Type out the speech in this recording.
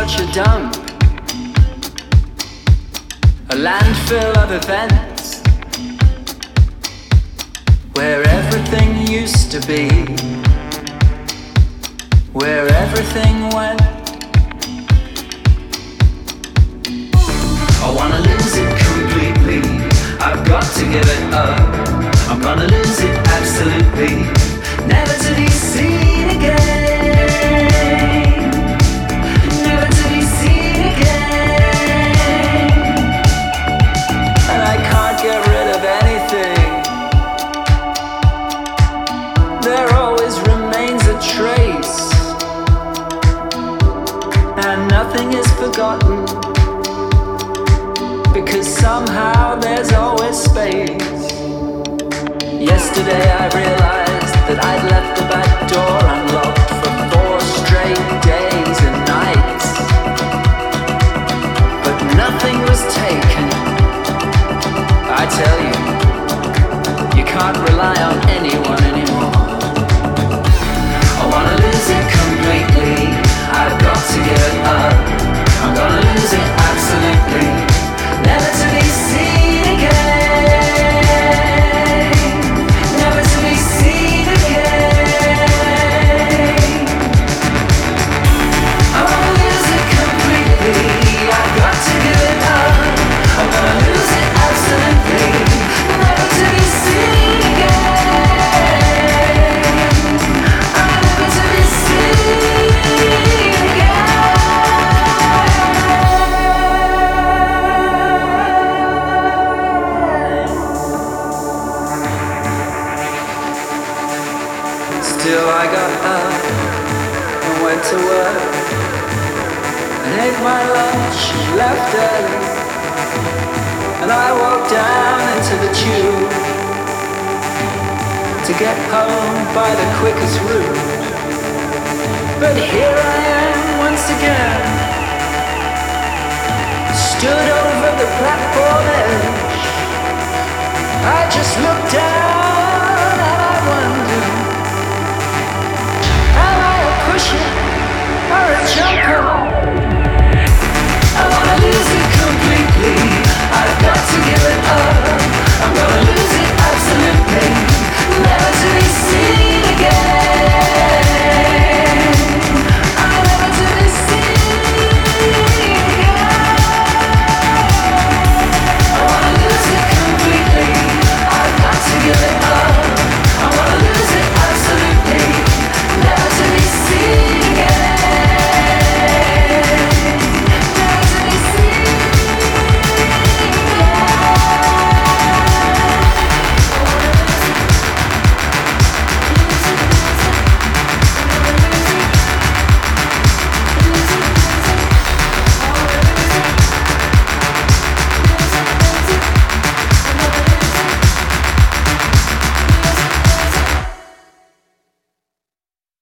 such a dump, a landfill of events, where everything used to be, where everything went. I wanna lose it completely, I've got to give it up. I'm gonna lose it absolutely, never to be seen again, never to be seen again. And I can't get rid of anything, there always remains a trace, and nothing is forgotten, because somehow there's always space. Yesterday I realized that I'd left the back door unlocked for 4 straight days and nights, but nothing was taken. I tell you, you can't rely on anyone anymore. I wanna lose it completely, I've got to give it up. I'm gonna lose it absolutely, never to be seen again, never to be seen again. I wanna lose it completely, I've got to give it up. I'm gonna lose it absolutely, never to be seen again. I'm never to be seen again. Still I got up and went to work and ate my lunch, left early, and I walked down into the tube to get home by the quickest route. But here I am once again, stood over the platform edge. I just looked down and I wonder, am I a pusher or a jumper? I wanna lose it completely, I've got to give it up.